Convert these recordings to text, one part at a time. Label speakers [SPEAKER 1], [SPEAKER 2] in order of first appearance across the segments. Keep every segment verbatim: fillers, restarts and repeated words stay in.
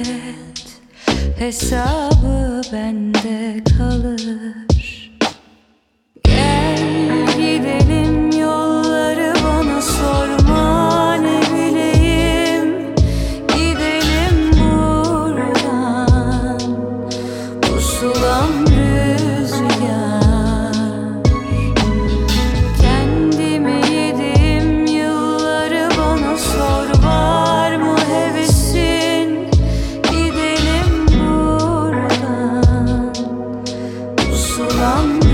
[SPEAKER 1] et, hesabı bende kalır. Gel gidelim yolları, bana sorma ne bileyim. Gidelim buradan, pusulam rüzgar. Kendimi yediğim yılları bana sor, var mı hevesin? Gidelim buradan, pusulam rüzgar.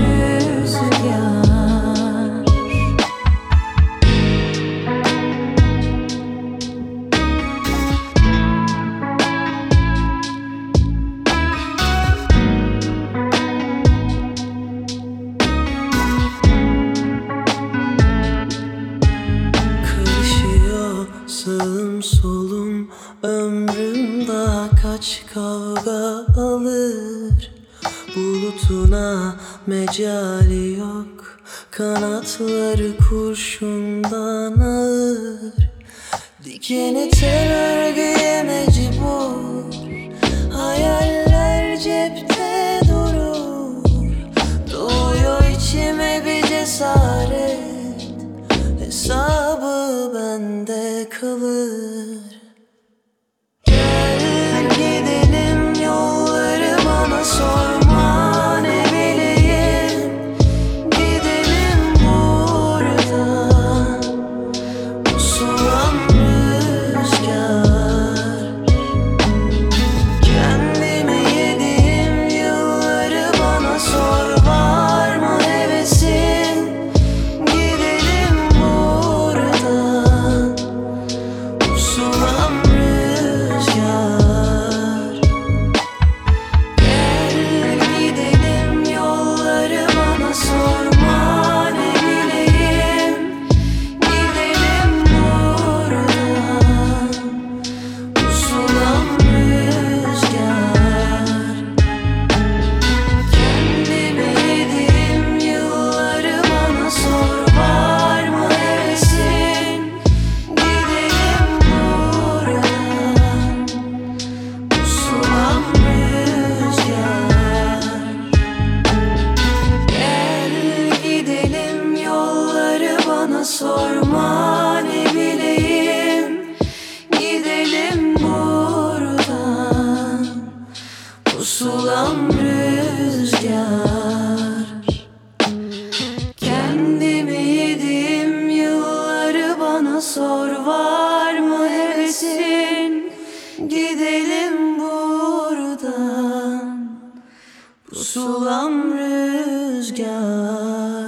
[SPEAKER 2] Sağım solum ömrüm daha kaç kavga alır. Bulutuna mecali yok, kanatları kurşundan ağır. Dikeni tel örgüye mecbur, hayaller cepte durur. Doğuyor içime bir cesaret, hesabı bende kalır. Gel gidelim yolları, bana sorma ne bileyim. Gidelim buradan, pusulam rüzgar. Kendimi yediğim yılları bana sor, var mı hevesin? Gidelim buradan, pusulam rüzgar. Gel gidelim yolları, bana sorma ne bileyim. Gidelim buradan, pusulam rüzgar. Kendimi yediğim yılları bana sor, var mı hevesin? Gidelim buradan, pusulam rüzgar. Gel gidelim yolları, bana sorma ne bileyim. Gidelim buradan, pusulam rüzgar. Kendimi yediğim yılları bana sor, var mı hevesin? Gidelim buradan, pusulam rüzgar.